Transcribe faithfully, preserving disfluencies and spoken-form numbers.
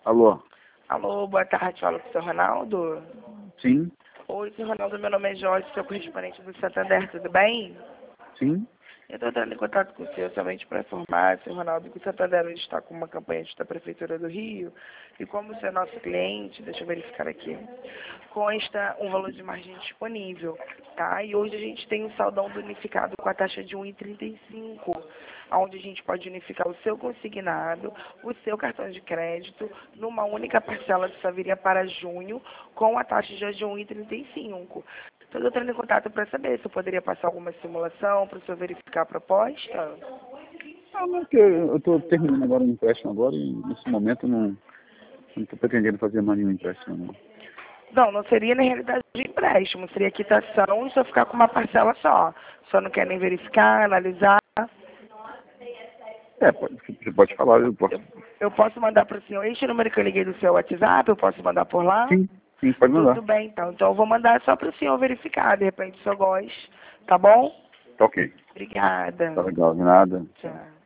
Alô? Alô, boa tarde, fala com o seu Ronaldo. Sim? Oi, seu Ronaldo, meu nome é Jorge, sou correspondente do Santander, tudo bem? Sim? Eu estou entrando em contato com o senhor somente para informar, seu Ronaldo, que o Santander hoje está com uma campanha da Prefeitura do Rio, e como você é nosso cliente, deixa eu verificar aqui, consta um valor de margem disponível, tá? E hoje a gente tem um saldão unificado com a taxa de um vírgula trinta e cinco, onde a gente pode unificar o seu consignado, o seu cartão de crédito, numa única parcela que só viria para junho, com a taxa já de um vírgula trinta e cinco. Estou entrando em contato para saber se eu poderia passar alguma simulação para o senhor verificar a proposta. Ah, não, porque eu estou terminando agora um empréstimo agora e nesse momento não estou pretendendo fazer mais nenhum empréstimo, não. Não, não seria na realidade de empréstimo, seria quitação e só ficar com uma parcela só. Só não quer nem verificar, analisar. É, pode, você pode falar, eu posso. Eu, eu posso mandar para o senhor este número que eu liguei do seu WhatsApp, eu posso mandar por lá? Sim, sim, pode mandar. Tudo bem, então. Então eu vou mandar só para o senhor verificar, de repente o senhor gosta. Tá bom? Tá ok. Obrigada. Tá legal, de nada. Tchau.